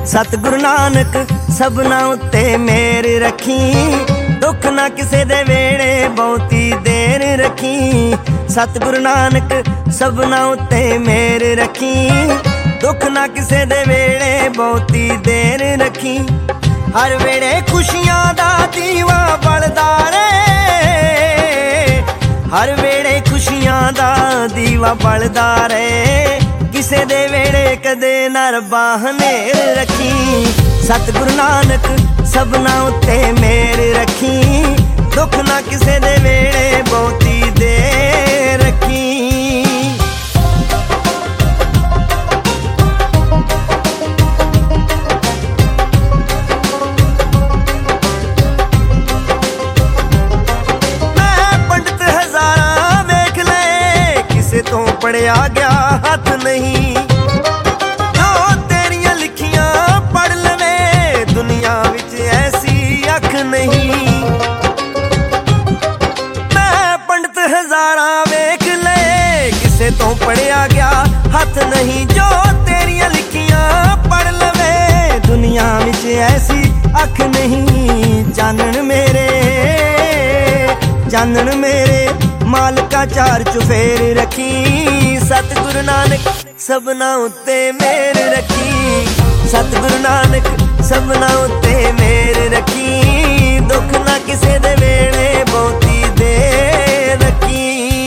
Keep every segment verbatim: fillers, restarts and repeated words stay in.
सतगुरु नानक सबना उत्ते मेहर रखी, दुख ना किसे दे वेड़े बहुती देर रखी। सतगुरु नानक सबना उत्ते मेहर रखी, दुख ना किसे दे वेड़े बहुती देर रखी। हर वेड़े खुशियां दा दीवा बलदा रे, हर वेड़े खुशियां दा दीवा बलदा रे। किसे दे वेड़े कदे ना रब्बा हनेर रखी। सतगुरु नानक सबना उत्ते मेहर रखी, दुख ना किसे दे वेड़े बहुती देर रखी। तो पढ़िया गया हथ नहीं, जो तेरिया लिखियां पढ़ लवे दुनिया विच ऐसी अख नहीं। मैं पंडित हजारा वेख ले, किसे तो पढ़िया गया हथ नहीं, जो तेरिया लिखियां पढ़ लवे दुनिया विच ऐसी अख नहीं। चानन मेरे चानन मेरे मालका चार चुफेर रखी। सतगुरु नानक सबना उत्ते मेहर रखी, सतगुरु नानक सबना उत्ते मेहर रखी। दुख ना किसे दे वेड़े बहुती देर रखी।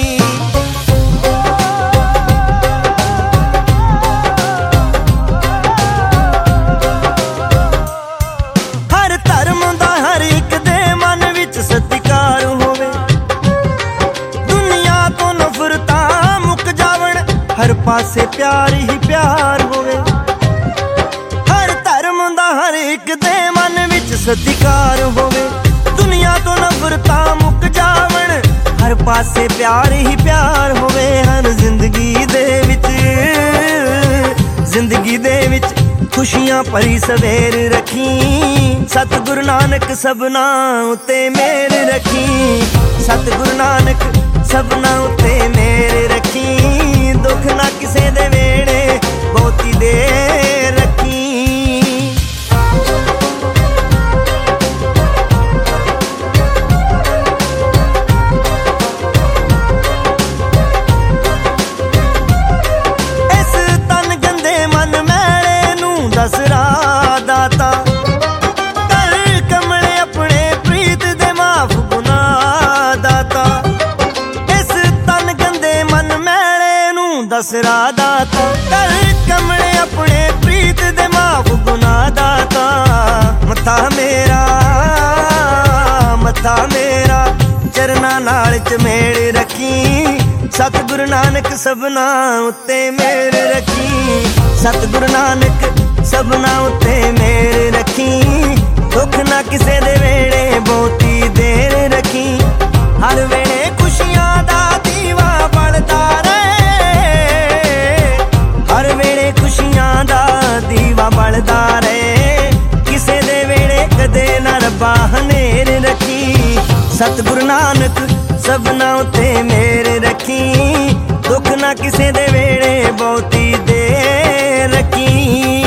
हर धर्म दा हर एक दे मन विच सत्कार होवे, हर पासे प्यार ही प्यार होवे। हर धर्म दा हर एक दे मन विच सत्कार होवे, दुनिया तो नफरता मुक जावण, हर पासे प्यार ही प्यार होवे। हर जिंदगी दे विच जिंदगी दे विच खुशियां भरी सवेर रखी। सतगुरु नानक सबना उत्ते मेहर रखी, सतगुरु नानक सबना उत्ते मेहर रखी। दुख ना किसे दे वेड़े बहुती देर रखी। इस तन गंदे मन मैले नू दस राह दाता, कर कमले अपने प्रीत दे माफ गुनाह दाता। इस तन गंदे मन मैले दस राह दाता, कर कमले अपने प्रीत दे माफ गुनाह दाता। मथा मेरा मथा मेरा चरना नाल चमेड़ रखी। सतगुरु नानक सबना उत्ते मेहर रखी, सतगुरु नानक सबना उत्ते मेहर रखी। दुख ना किसे दे वेड़े बहुती देर रखी। हर वेड़े खुशियां दा दीवा बलदा रे, हर वेड़े खुशियां दा दीवा बलदा रे। किसे दे वेड़े कदे ना रब्बा हनेर रखी। सतगुरु नानक सबना उत्ते मेहर रखी, दुख ना किसे दे वेड़े बहुती देर रखी।